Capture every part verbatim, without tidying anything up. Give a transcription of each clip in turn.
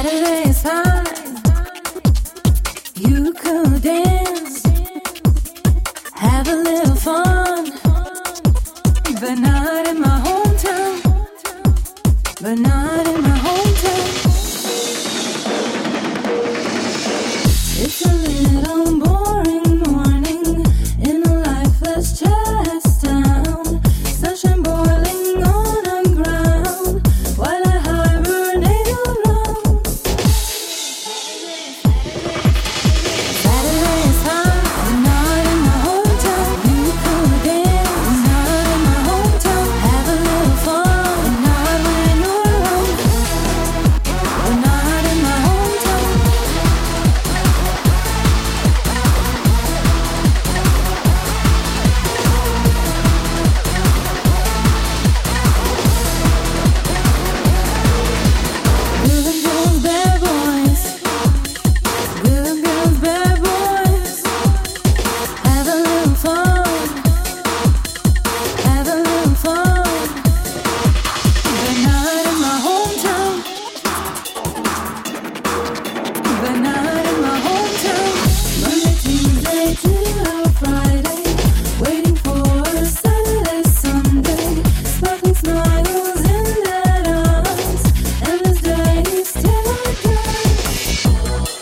Saturday's fine. You could dance, have a little fun, but not in my hometown. But not in my hometown. It's a little boring morning in a lifeless chest town. Sunshine boiling on the ground while I hibernate around. Saturday is fine, but not in my hometown. You could dance, not in my hometown. Have a little fun, but not when you're alone. But not in my hometown. Good girls, bad boys. Good girls, bad boys. Have a little fun. Have a little fun. But not in my hometown. But not in my hometown. Monday, Tuesday till Friday. Waiting for Saturday, Sunday. Sparkling smiles in dead eyes. Endless days till I die.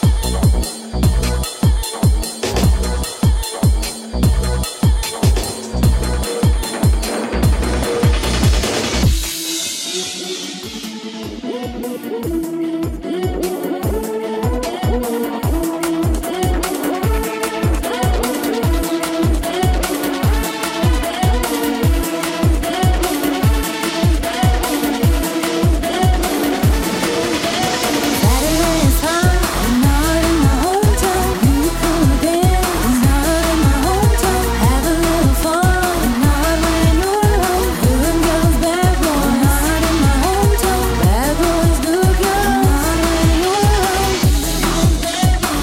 Saturday is fine, but not in my hometown. You could dance, not in my hometown. Have a little fun, but not when you're alone. Good girls, bad boys, not in my hometown. Bad boys, good girls, not when you're alone.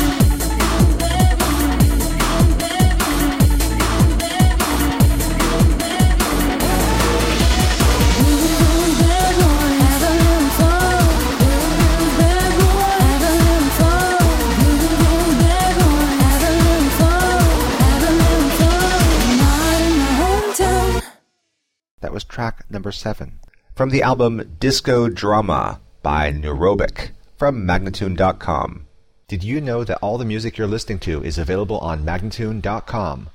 Good girls, bad boys, have a little fun. Good girls, bad boys, have a little fun. Good girls, bad boys, have a little fun. Have a little fun, not in my hometown. That was track number seven. From the album Disco Drama by Neurobic from Magnatune dot com. Did you know that all the music you're listening to is available on Magnatune dot com?